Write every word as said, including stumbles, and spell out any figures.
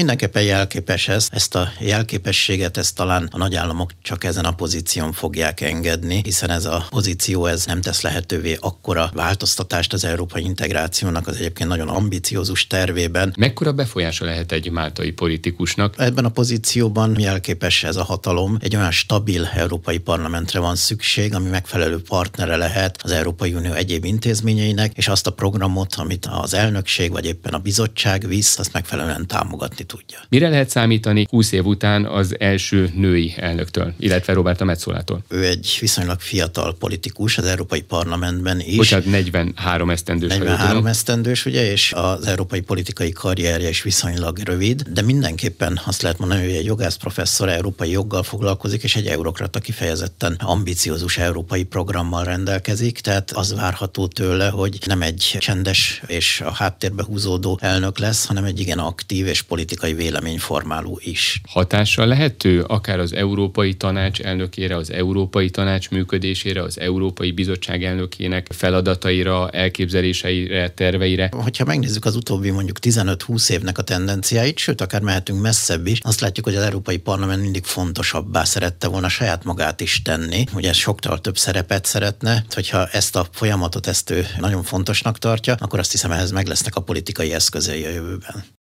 Mindenképpen jelképes ez. Ezt a jelképességet, ezt talán a nagyállamok csak ezen a pozíción fogják engedni, hiszen ez a pozíció ez nem tesz lehetővé akkora változtatást az európai integrációnak az egyébként nagyon ambiciózus tervében. Mekkora befolyása lehet egy máltai politikusnak? Ebben a pozícióban jelképes ez a hatalom. Egy olyan stabil európai parlamentre van szükség, ami megfelelő partnere lehet az Európai Unió egyéb intézményeinek, és azt a programot, amit az elnökség vagy éppen a bizottság visz, azt megfelelően támogatni tudja. Mire lehet számítani húsz év után az első női elnöktől, illetve Roberta Metzolától? Ő egy viszonylag fiatal politikus az Európai Parlamentben is. Bocsánat, negyvenhárom esztendős. negyvenhárom esztendős, ugye, és az európai politikai karrierje is viszonylag rövid, de mindenképpen azt lehet mondani, hogy egy jogász professzor európai joggal foglalkozik, és egy eurokrata kifejezetten ambiciózus európai programmal rendelkezik, tehát az várható tőle, hogy nem egy csendes és a háttérbe húzódó elnök lesz, hanem egy igen aktív és politikai véleményformáló is. Hatással lehető akár az Európai Tanács elnökére, az Európai Tanács működésére, az Európai Bizottság elnökének feladataira, elképzeléseire, terveire? Hogyha megnézzük az utóbbi mondjuk tizenöt-húsz évnek a tendenciáit, sőt, akár mehetünk messzebb is, azt látjuk, hogy az Európai Parlament mindig fontosabbá szerette volna saját magát is tenni, hogy ez sokkal több szerepet szeretne, hogyha ezt a folyamatot ezt ő nagyon fontosnak tartja, akkor azt hiszem, ehhez meg lesznek a politikai eszközei a jövőben.